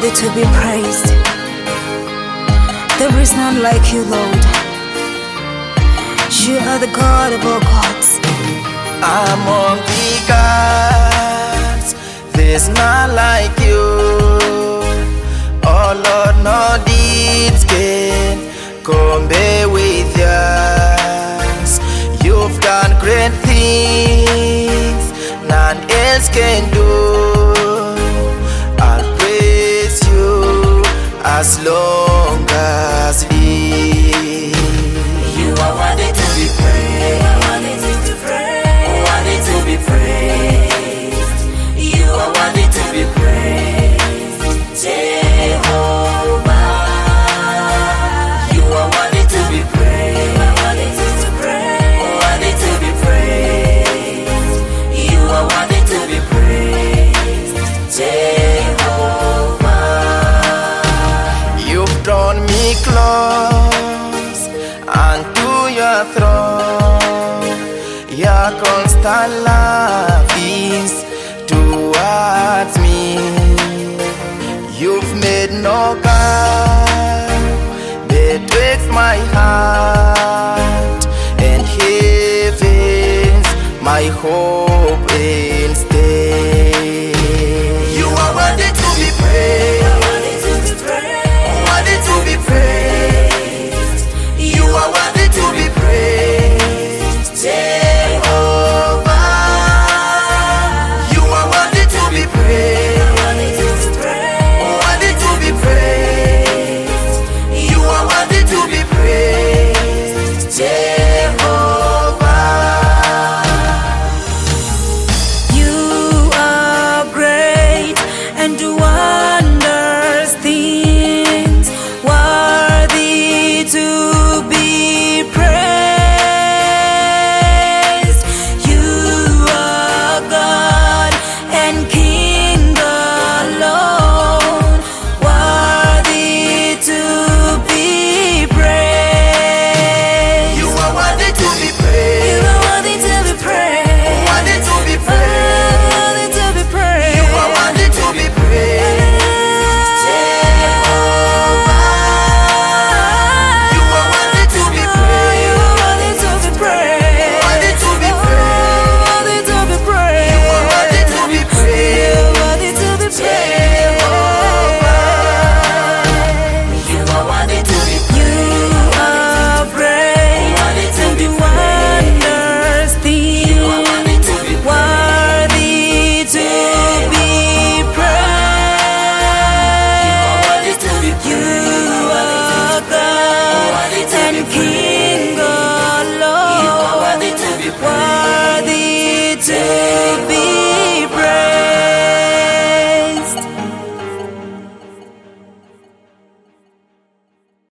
worthy to be praised. There is none like you, Lord. You are the God of all gods. Among the gods, there's none like you. Oh Lord, no deeds can compare with yours. You've done great things none else can do. I'll praise you as long as live. You are worthy to be praised. Worthy to be praised. You are worthy to be praised, Jehovah. You are worthy to be praised. Worthy to be praised. You are worthy to be praised, Jehovah. You've drawn me close unto your throne. Your constant love is towards me. You've made no gap betwixt my heart and heavens, my home.